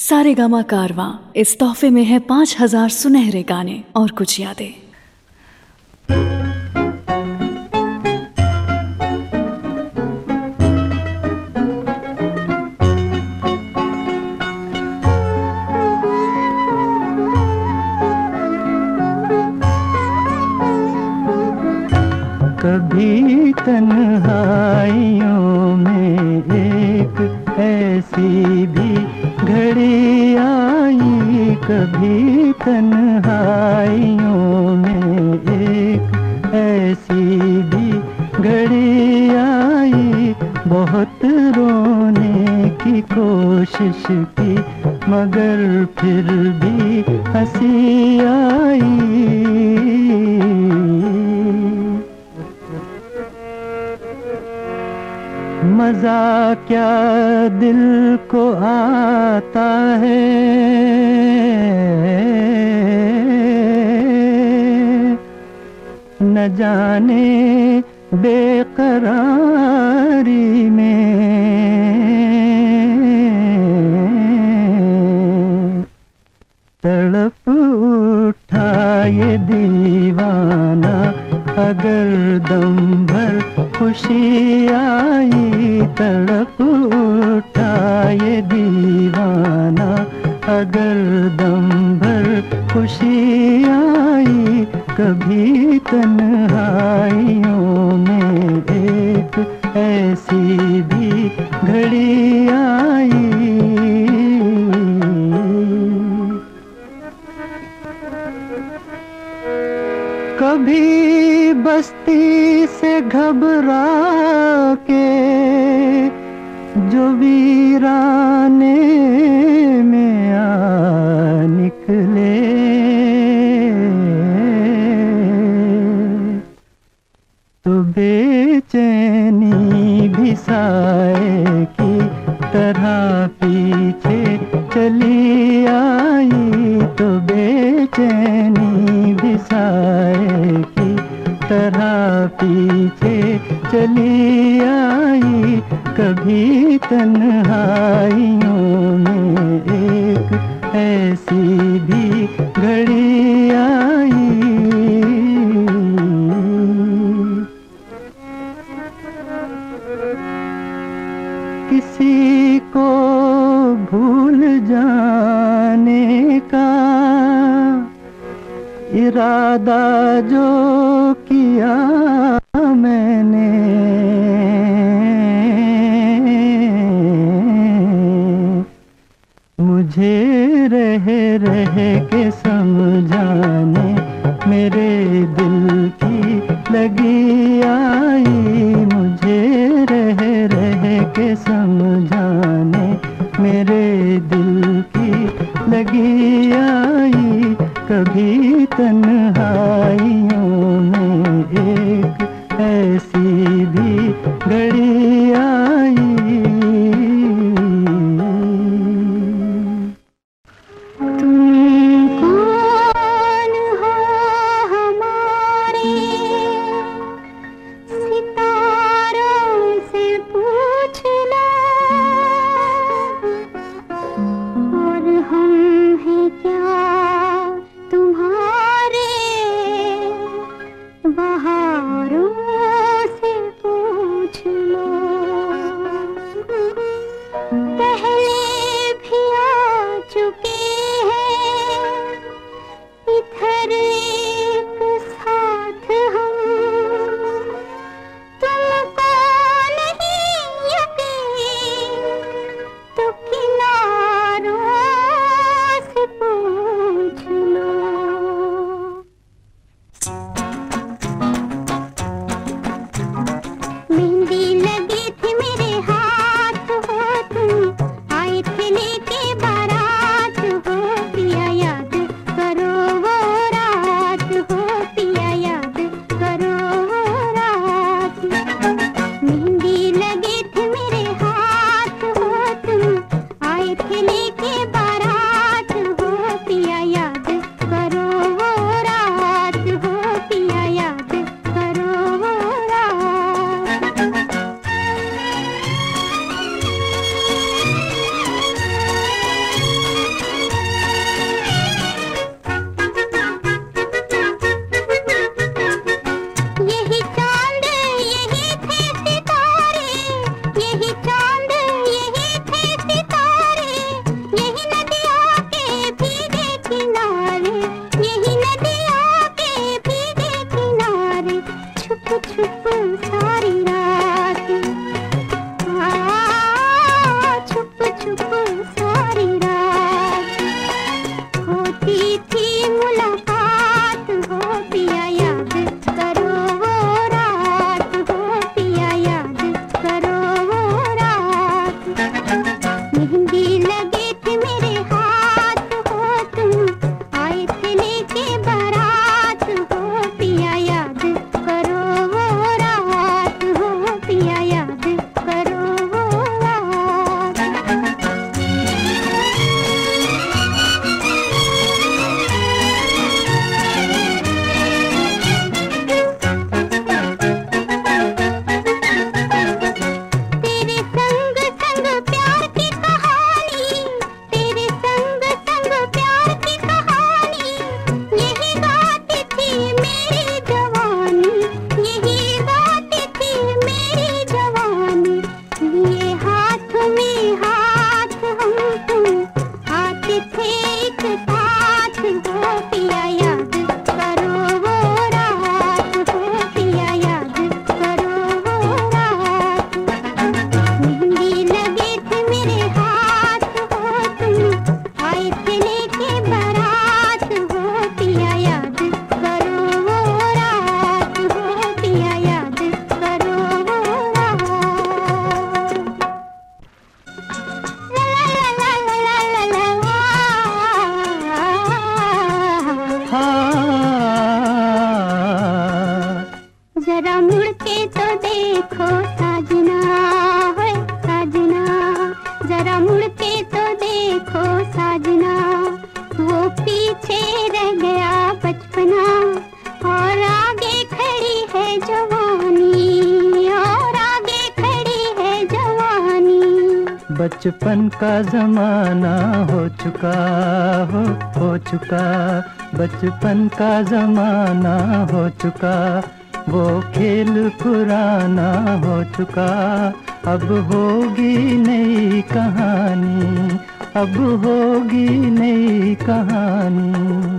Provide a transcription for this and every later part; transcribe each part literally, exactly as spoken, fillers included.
सारेगामा कारवां इस तोहफे में है पाँच हजार सुनहरे गाने और कुछ यादें। कभी तन्हाइयों में एक ऐसी भी घड़ी आई, कभी तन्हाइयों में एक ऐसी भी घड़ी आई। बहुत रोने की कोशिश की मगर फिर भी हंसी आई। मज़ा क्या दिल को आता है, न जाने बेकरारी में। तड़प उठा ये दीवाना अगर दम भर खुशी आई। तड़प उठा ये दीवाना अगर दम भर खुशी आई। कभी तन्हाइयों में एक ऐसी भी घड़ी आई। कभी बस्ती से घबरा के जो वीराने में आ निकले, तो बेचैनी भी साए की तरह पीछे चली आई। तो बेचैनी भी साए की तरह पीछे चली आई। कभी तन्हाइयों में एक ऐसी भी घड़ी आई। किसी को भूल जाने का इरादा जो किया मैंने, मुझे रह रह के समझाने मेरे दिल की लगी आई। मुझे रह रह के समझाने मेरे दिल की लगी आई। कभी तन्हाइयों में एक ऐसी भी घड़ी आई। बहारों से पूछ लो। बचपन का जमाना हो चुका हो हो चुका, बचपन का जमाना हो चुका, वो खेल पुराना हो चुका। अब होगी नई कहानी, अब होगी नई कहानी।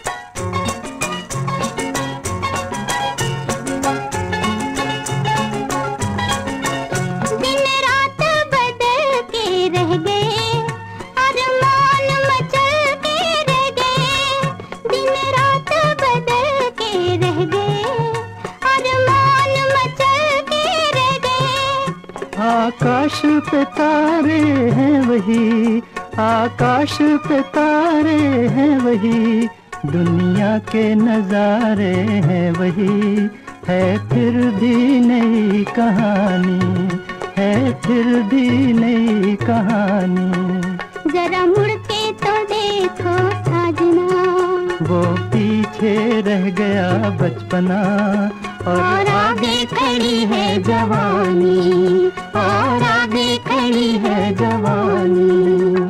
आकाश पे तारे हैं वही, आकाश पे तारे हैं वही, दुनिया के नजारे हैं वही, है फिर भी नई कहानी, है फिर भी नई कहानी। जरा मुड़ के तो देखो साजना, वो पीछे रह गया बचपना, और, और आगे खड़ी है जवानी, और आगे खड़ी है जवानी।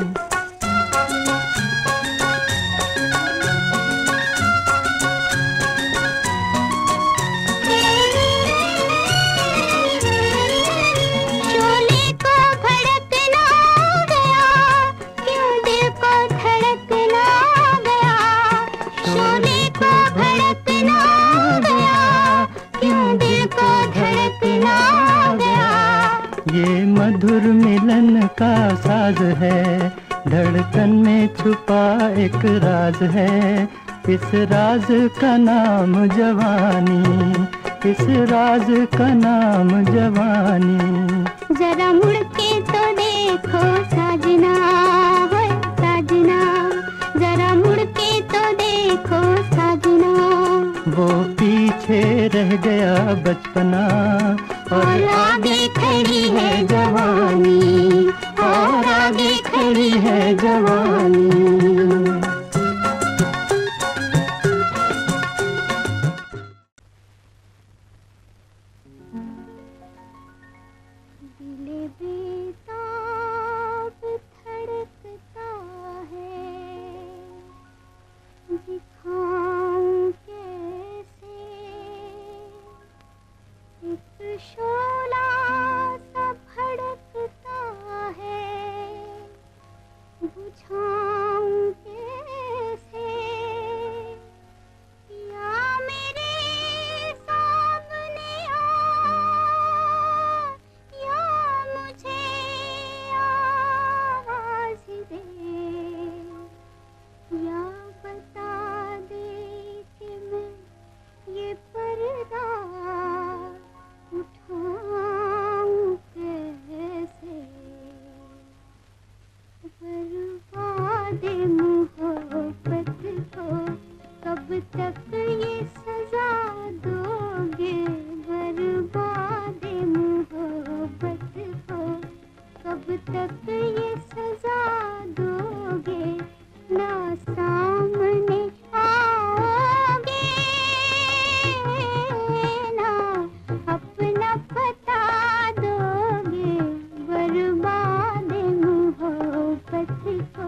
शोले को भड़कना गया, क्यों दिल को धड़कना गया, शोले को भड़कना गया, क्यों दिल को धड़कना गया। ये मधुर मिलन का साज है, धड़कन में छुपा एक राज है, इस राज का नाम जवानी, इस राज का नाम जवानी। जरा मुड़ के तो देखो साजना, होए साजना, जरा मुड़ के तो देखो साजना, वो पीछे रह गया बचपना, और आगे खड़ी है जवानी, और आगे खड़ी है जवानी। दिल बेताब धड़कता है, दिखाऊं कैसे, एक शोला सा भड़कता है, बुझाऊं कैसे, या मेरे सामने आ, या मुझे आवाज़ दे, या बता दे कि मैं ये पर्दा उठाऊं कैसे। बर्बाद मोहब्बत को कब तक ये सजा दोगे, बर्बाद मोहब्बत को कब तक ये सजा दोगे, ना सामने आओगे, ना अपना पता दोगे, बर्बाद मोहब्बत को।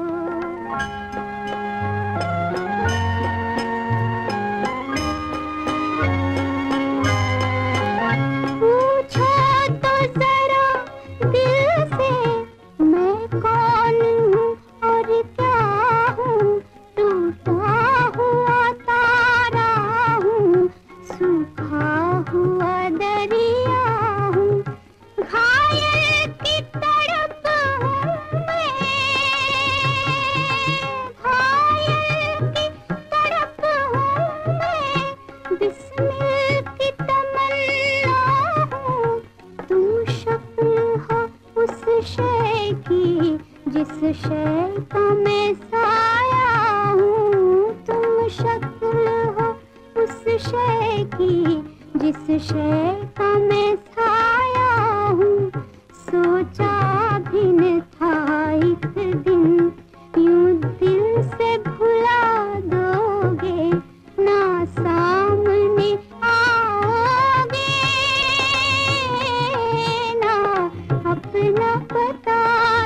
पूछो तो जरा दिल से, मैं कौन हूँ और क्या हूँ, टूटा हुआ तारा हूँ, सूखा हुआ दरिया हूँ, घायल की तड़प हूँ मैं, घायल की तड़प हूँ मैं, बिस्मिल की तमन्ना हूँ, तुम शक्ल हो उस शय की, जिस शय का मैं साया हूँ, तुम शक्ल हो उस शय की, जिस शय का मैं साया हूँ। सोचा भी न था एक दिन यूं दिल से भुला दोगे, ना सामने आओगे, ना अपना पता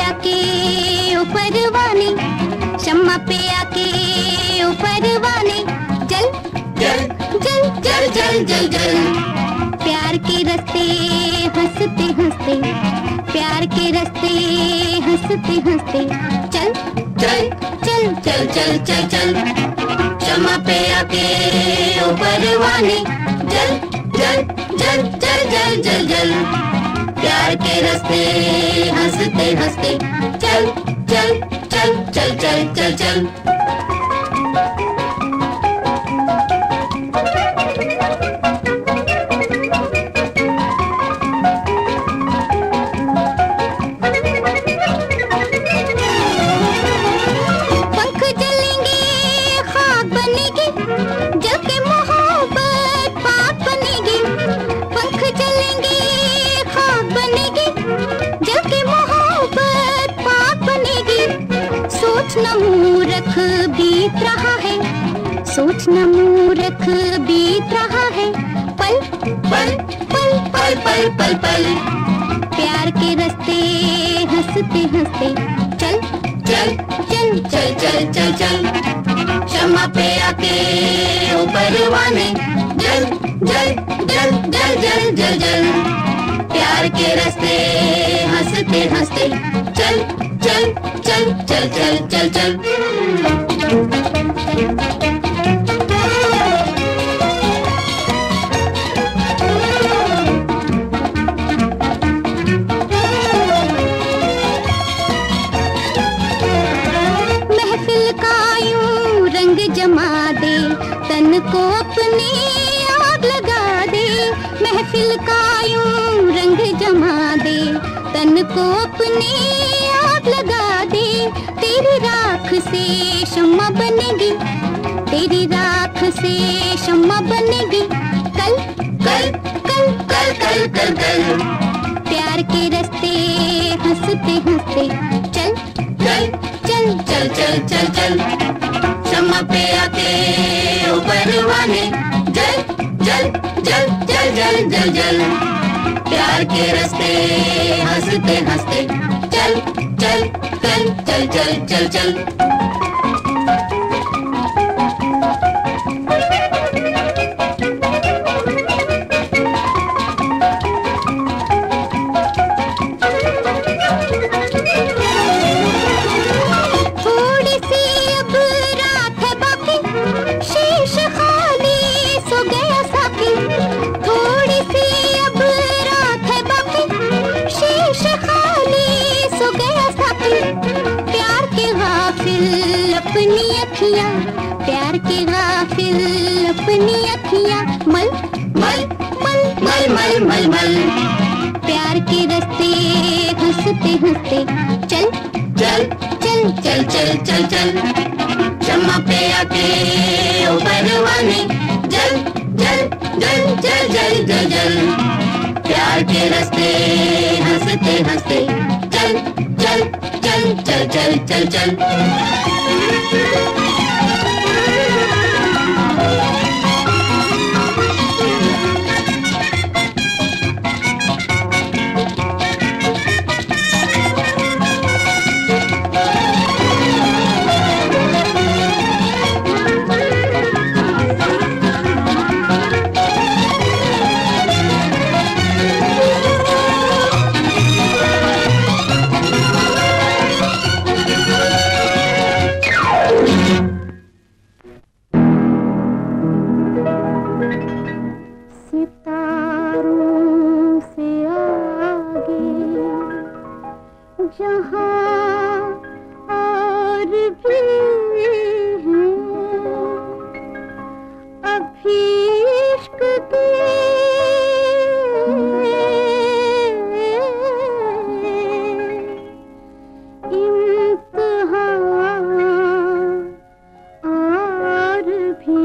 आके ओ परवाने, शम्मा पे आके ओ परवाने, जल जल जल जल जल जल जल। प्यार के रास्ते हंसते हंसते, प्यार के रास्ते हंसते हंसते, चल चल चल चल चल चल चल। शम्मा पे आके ओ परवाने, जल जल जल जल जल जल जल। प्यार के रास्ते हंसते हंसते, चल चल चल चल चल चल चल। पंख जलेंगे खाक बनेगी, जल के मोहब्बत पाक बनेगी। पंख जलेंगे खाक बनेगी, जल के मोहब्बत पाक बनेगी। सोच न मूर्ख बीत रहा है, सोच न मूर्ख बीत रहा है, पल पल पल पल पल पल पल। प्यार के रास्ते हंसते हंसते, चल चल चल चल चल चल चल। शम्मा पे आके ओ परवाने, जल जल जल जल जल जल जल। प्यार के रास्ते हंसते हंसते, चल चल चल चल चल चल चल। महफिल का यूं रंग जमा दे, तन को अपनी आग लगा दे। महफिल का यूं रंग जमा दे, तन को अपनी आग लगा दे। तेरी राख से शम्मा बनेगी, तेरी राख से शम्मा बनेगी। कल कल कल कल कल कल कल। प्यार के रास्ते हंसते हंसते, चल चल चल चल चल चल चल। शम्मा पे आके ओ परवाने, जल जल जल जल जल जल जल। प्यार के रास्ते हंसते हंसते, चल चल चल चल चल चल चल। थोड़ी सी अब रात है बाकी, शीश खाली सो गया साकी। थोड़ी सी अब रात है बाकी, शीश खाली सो गया साकी। प्यार के गाफिल अपनी अखियाँ, प्यार के गाफिल अपनी अखियाँ, मल मल मल मल मल मल मल। प्यार के रास्ते हंसते हंसते, चल चल चल चल चल चल चल। शम्मा पे आके ओ परवाने, जल जल जल जल जल जल जल। प्यार के रास्ते हंसते हंसते, चल चल चल चल चल चल चल। सितारों से आगे जहाँ और भी हैं, अभी इश्क के इम्तिहान और भी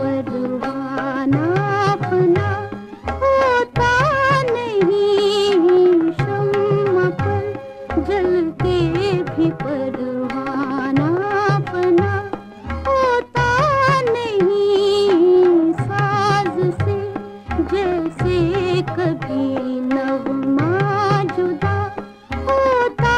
परवाना अपना होता नहीं से कभी नगमा जुदा होता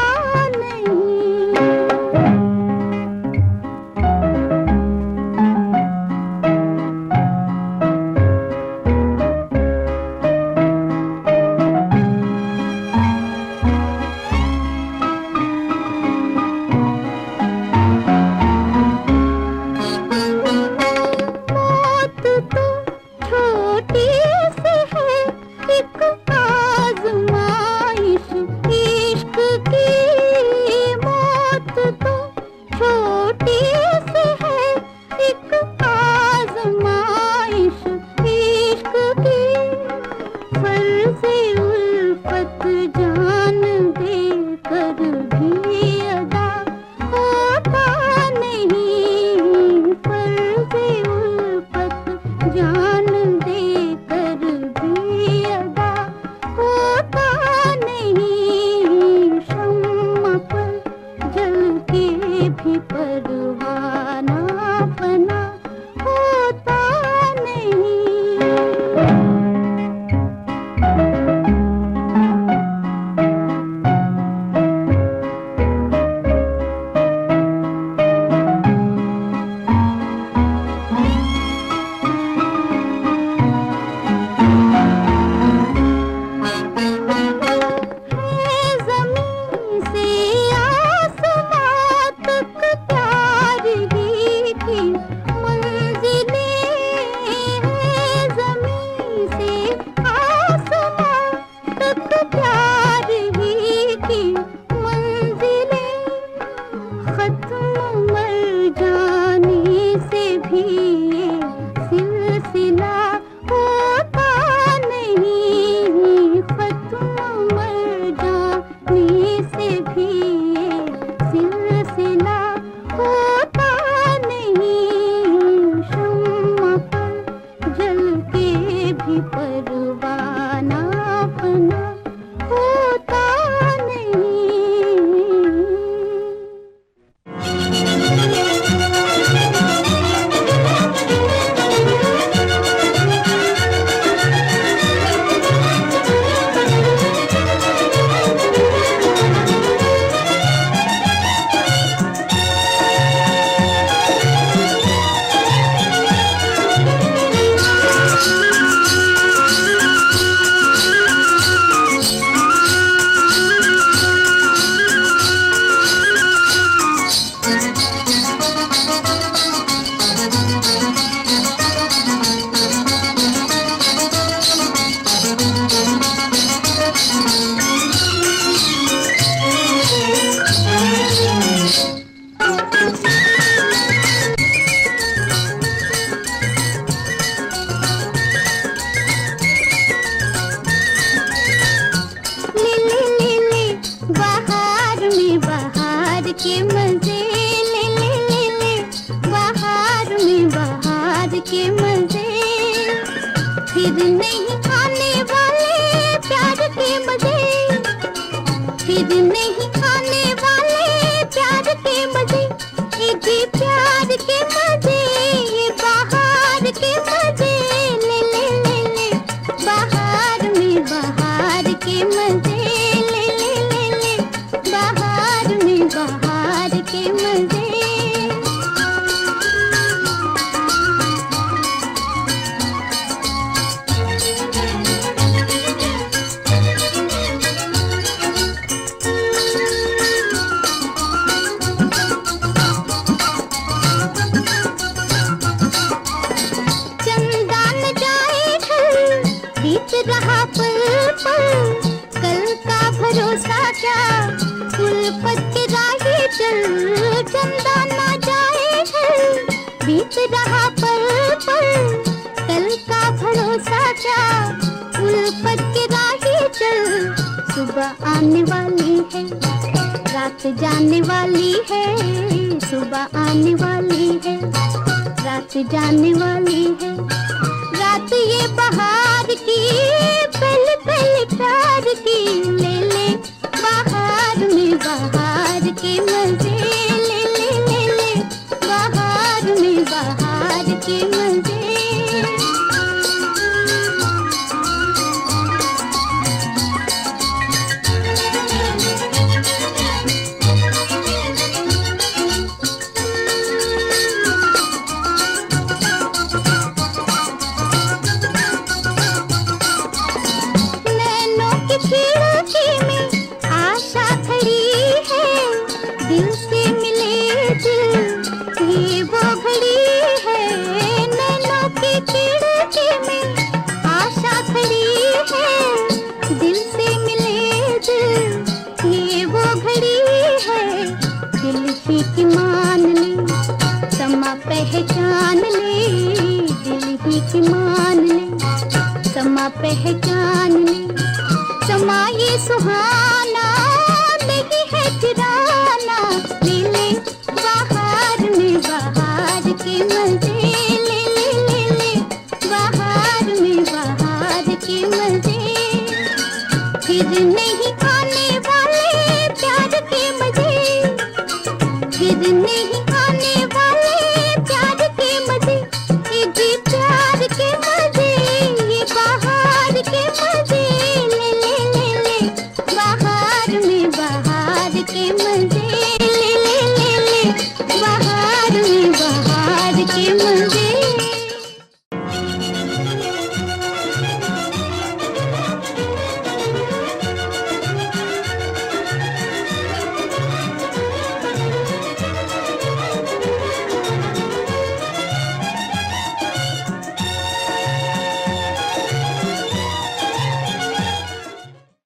पहचान ले, समा ये सुहाना नहीं है फिराना, ले ले बाहर में बाहर के मजे, ले ले ले ले बाहर में बाहर के मजे, फिर नहीं